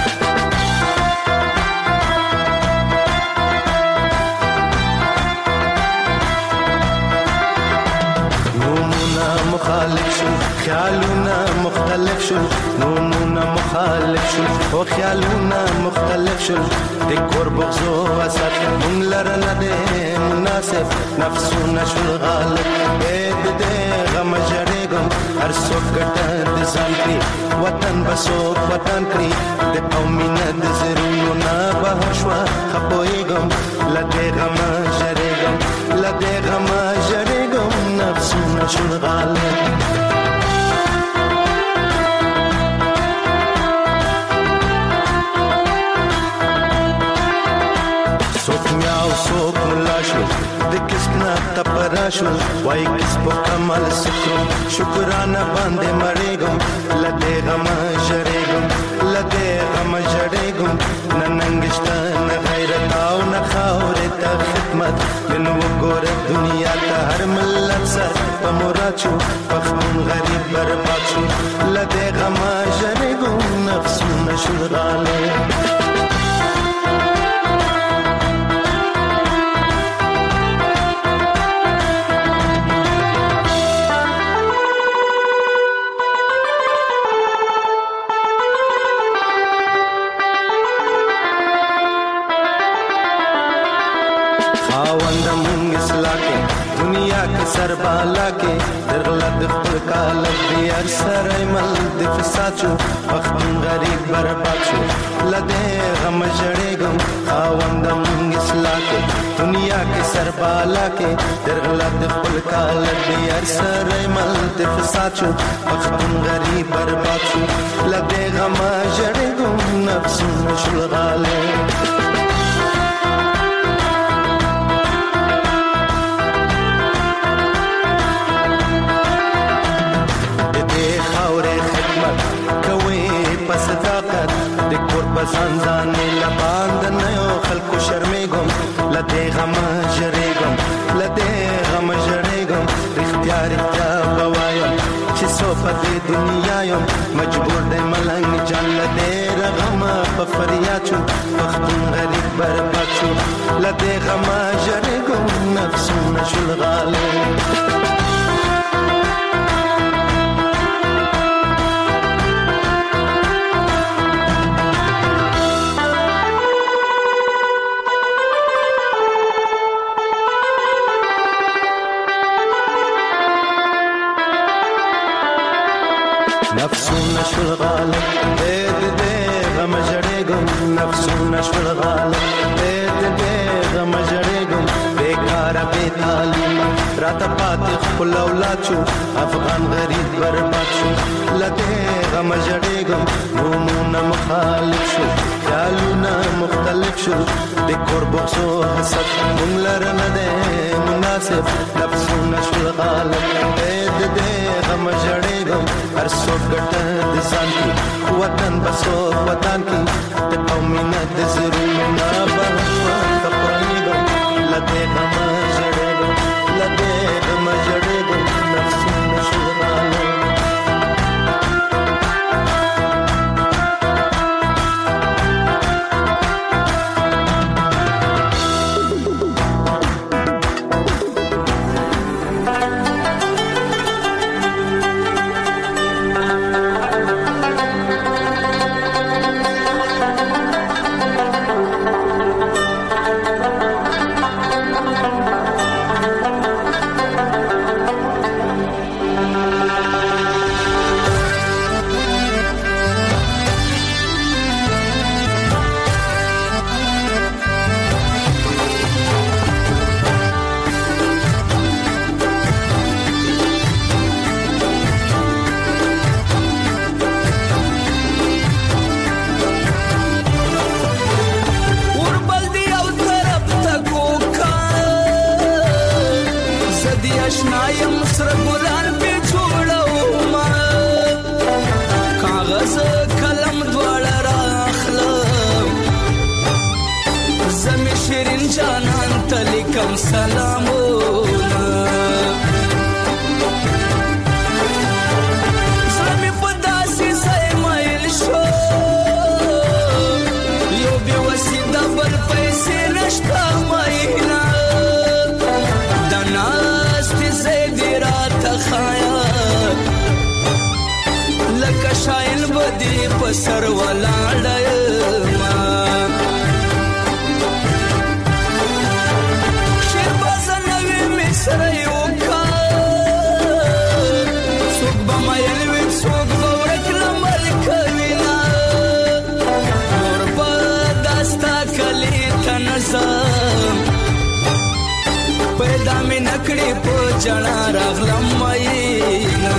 مخالف شو خیالونه مختلف شو نومونه مخالف شو او خیالونه مختلف شو د کور بغضو وسط مونږ لره نه دی مناسب نفسونه شو غالب دې غم جړېګم هر څوک ګټه د ځان کړي وطن بسوک وطن کړي د قومینه د زرونو نه بهر شوه خپویږم لدې غم جړېګم لدې غم جړېګم نفسونه شو غالب. سوک میاو سوک ملا شو د کسنا تپرا شو وای کس په کمال سکرو شکرانه باندې مړېګم لدې غم جړېګم لدې غم جړېګم ننګشته نه غیرت او نه خاورې ته خدمت نن وګوره دنیا ته هر ملت سر په مراد شو پښتون غریب برباد شو لدې غم جړېګم نفسونه شو غالب. سر بالا کې درغلد خپل کالب دی هر سره مل د فساد شو پښتون غریب برباد شو لدې غم جړېګم خاوندم اصلاح کې دنیا کې سر بالا کې درغلد خپل کالب دی هر سره مل د فساد شو پښتون غریب برباد شو لدې غم جړېګم نفسونه شو غالب. صداقت د کور بسان ځانې لباند نه یو خلکو شرمېږم لدې غم جړېږم لدې غم جړېږم رښتیا به وایم چې څو په دې دنیا یم مجبور دی ملنګ جان لدې غم په فریاد شو پښتون غریب برباد شو لدې غم جړېږم جړېږم نفسونه شول غالب نفسونه شول غالب دې غم جړېږم نفسونه شول غالب دې غم جړېږم بیکاره بې تعلیمه راته پاتې خپل اولاد شو افغان غریب برباد شو له دې غم جړېږم نومونه مخالف شو خیالونه مختلف شو د کور بغض او حسد موږ لره نه دی مناسب نفسونه شول غالب دې غم جړېږم هر څوک ګټه د ځان کې وطن بسو وطن کې د قومینه د زړونو نه به ورته پوهېږم له دې غمه ژړېږم له دې غمه ژړېږم نفسونه شول غالب سر ولاړ ما شیر بازنوي مصر یو کا څوک به مایل وي څوک به ورک لمل کوینا نور په داستا کلی تنظم پیدا مې نکړې په جنا راغلم ماینا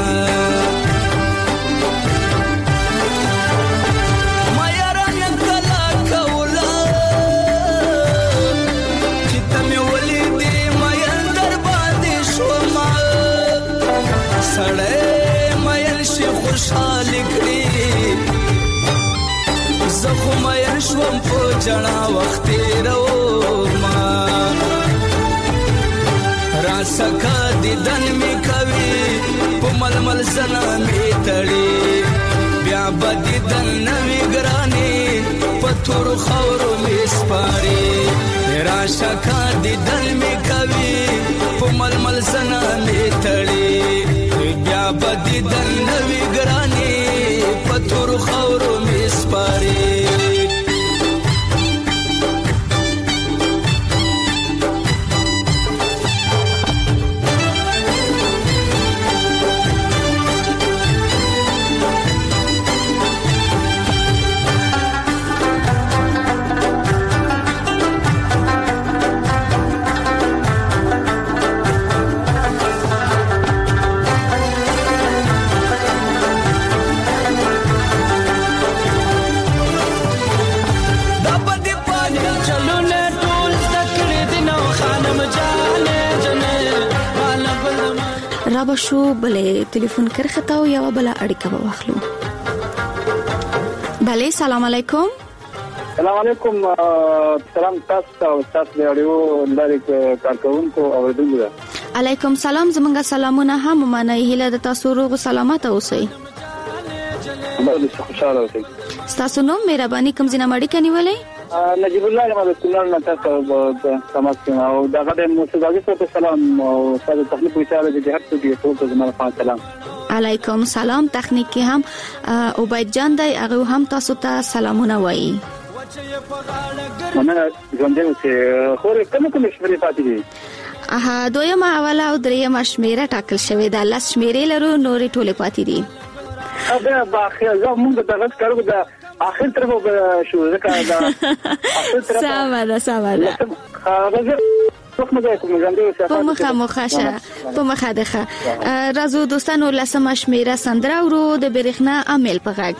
سړی مایل شي خوشحالي کړي زه خو مایل شوم په جنا وخت تېرومه راسکه دیدن مې کوي په ململ زنه مې تړي بیا به دیدن نه وي ګرانې په تورو خاورو مې سپاري راسکه دیدن مې کوي په ململ زنه مې تړي بیا بدی دن نوی گرانی پتور خورو مسپاری رابه شو بلې ټلیفون کرخته او یو بل اړیکه به واخلو. بله سلام علیکم. سلام علیکم. سلام تاسو او تاسو د اړیو لارې کارکونکو اوریدونکو. علیکم سلام. زمونږ سلامونه هم معنی هله د تاسو روغ سلامت اوسئ. الله دې خوشاله اوسئ. تاسو نو مهرباني کوم ځینې مړی کني ولې؟ نجیب الله ما د کونړ نه تاسو تماس کوم او دا غږ موسیقي څخه سلام او تاسو تخلیق وشاله د هر څه دی ټول زما سلام علیکم سلام. تخنیک کې هم عبید جان دی، هغه هم تاسو ته سلامونه وایي. مننه ژوند دې چې خو کوم شمېرې پاتې دي. دویمه اوله او دریمه شمیره ټاکل شوې ده. لاس شمیرې لرو، نورې ټولې پاتې دي. دا باخیر زه موږ د غږ کارو د اخر طرف شو ځکه دا اخر طرف ساده په مخه مخاشه په مخه دغه راځو دوستانو. لسمه شمیره سندره ورو د برېښنا عامل په غږ.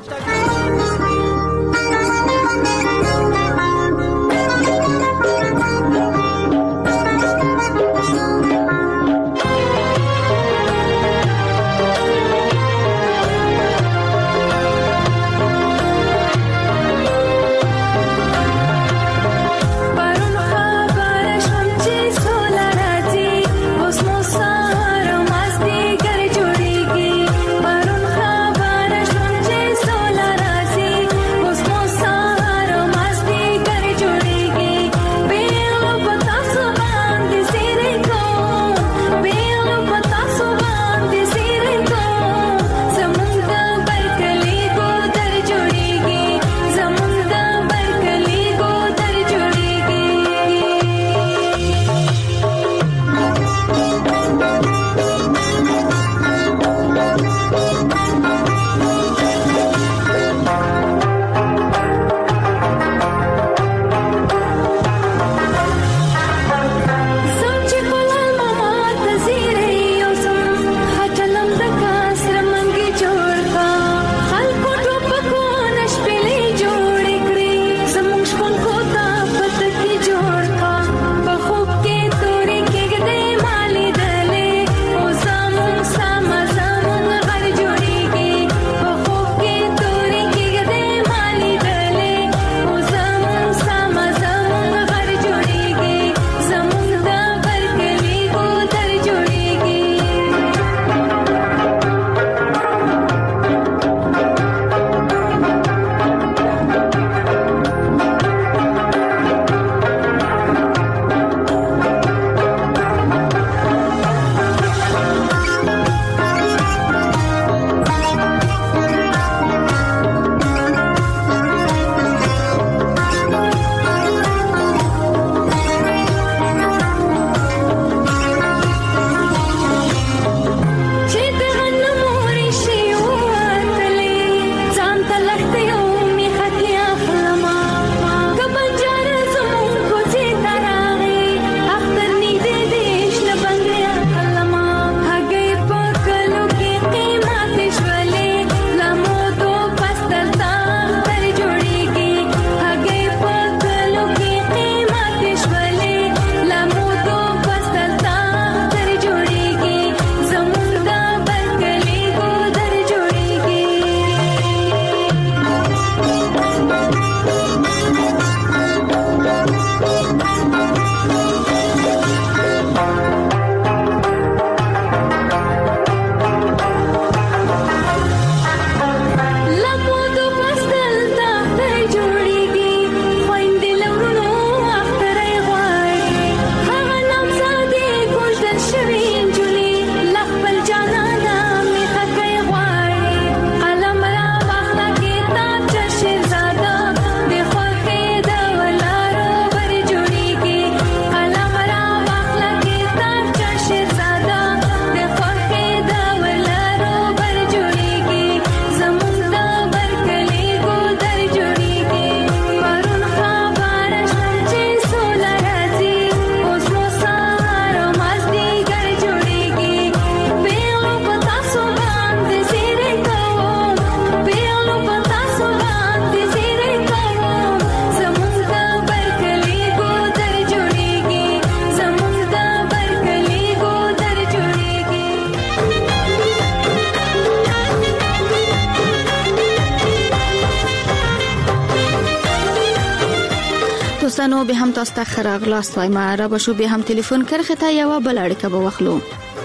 دوستانو به هم تاسو ته خراغلاست وایم. را بشو به هم تلیفون کرخه تا یو بل اړیکه به وخلو.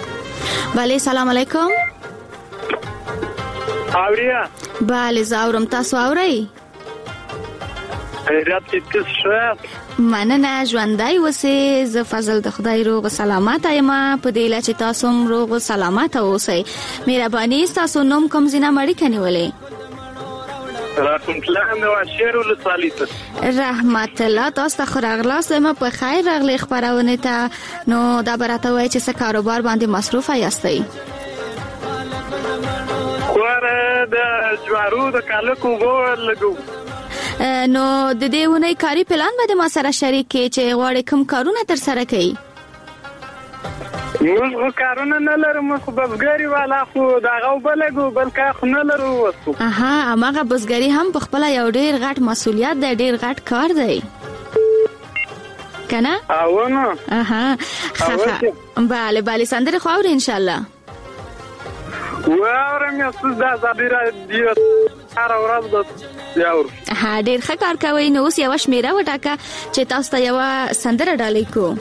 بله سلام علیکم. اوریا. بله زاورم تاسو اورئ؟ خیرات کې کس شه مننه ژوندۍ اوسئ. زه فضل د خدای روغ سلامت یم په دې لا چې تاسو هم روغ سلامت اوسئ. مهرباني تاسو نوم کوم ځینه مړی کنيولې؟ رحمت الله نو شهر ولسوالیت. رحمت الله تاسو ته راغلاست ما په خیر راغلی خبرونه ته. نو دا براته وای چې څه کاروبار باندې مصروف یاستئ؟ خور د جوارو د کالکو وو لګو. نو د دې ونې کاری پلان باندې ما سره شریک کې چې غواړي کوم کارونه تر سره کړي؟ موږ کارونه نه لرو، موږ بزګری والا خو دا غو بلګو بلکې خو نه لرو وسو. هغه بزګری هم په خپل یو ډیر غټ مسولیت دی، ډیر غټ کار دی کنه؟ او نو بله سندره خو اورئ ان شاء الله. واورم یاسو دا زابیرا دیو هر ورځ د یاور. ډیر ښه کار کوي. نو اوس یو شمیره وټاکه چې تاسو ته یو سندره ډالې کو.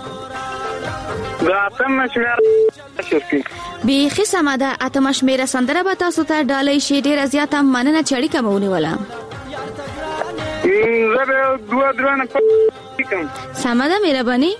دا اتم شمیره شرکی بیخي سمه ده. اتم شمیره سندره به تاسو ته ډالې شي. ډیره زیاته مننه چې اړیکه مو ونیوله. زه به دوه درونه کوم. سمه ده مهرباني.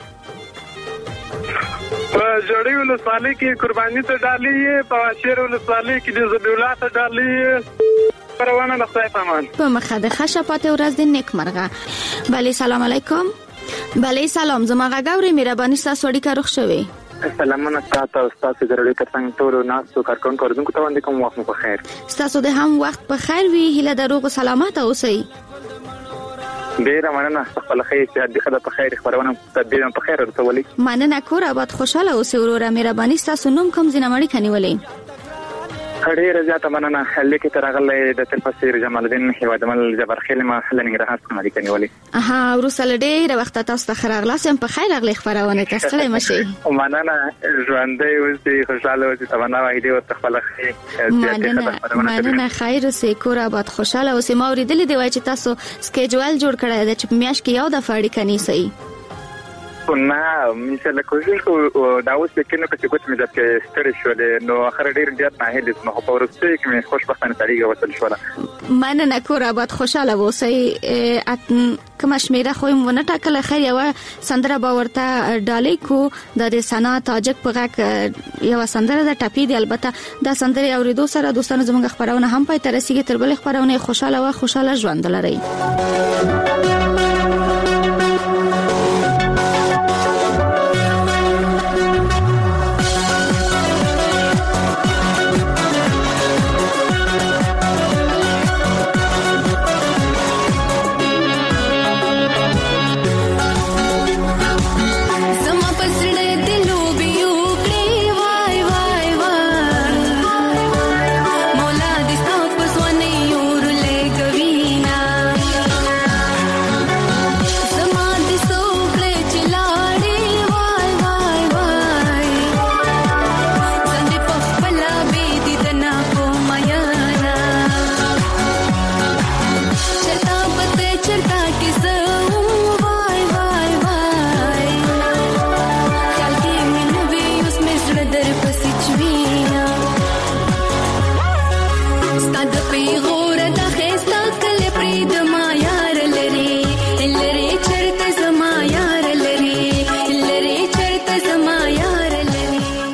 جوړی ولسوالی کې قرباني ته ډالې، په شیر ولسوالی کې د زبیولا ته ډالې. پروانه د خدای پامان په مخه د خشپات ورځ د نیک مرغه. بله سلام علیکم. بله سلام زما غاوري مهرباني تاسو اړیکه روغ شوي. سلامونه تاسو تاسو درې ترڅنګ ټول ناسو کارکونکو کوردونکو ته باندې کوم وخت په خیر. تاسو د هم وخت په خیر وي. هله دروغ سلامات اوسئ. ډیر مننه. خپل خیر چې د خدای په خیر خبرونه تدبیر په خیر ورسولي. مننه کور آباد خوشاله اوسئ وروره. مهرباني تاسو نوم کوم ځینه مړی کنيولې؟ ډیر زیاته مننه. لیکي ترغلې د تلفسیر جمال الدین هیوادمل جبر خیلمه لنګرهار څخه مړی کنيولې. ورسره ډیر وخت تاسو ته خراغلاسم په خیر اغلی خبرونه تاسو له مشي. مننه ژوندۍ اوسئ، خوشاله اوسئ. تمنا وایي د خپل خیر. مننه خیر اوسئ، کور آباد خوشاله اوسئ. ما اوریدلې دی وای چې تاسو سکیجول جوړ کړی دی چې میاش کې یو د فاړی کني سي. نه مثلا کوشش کو دا اوس کې نو چې کوم مزه کې ستړي شولې نو اخر ډیر زیات نه هیله نو په ورسته کې مې خوشبختانه طریقه وصل شوله. مننه کور آباد خوشاله اوسئ. کوم شمیره خو مونږ ټاکل خیر یو سندره باورته ډالې کو د سنا تاجک په غاک یو سندره د ټاپی دی. البته دا سندره اوریدو سره دوستانو زموږ خبرونه هم پای تر رسیدي. تر بل خبرونه خوشاله ژوند لري.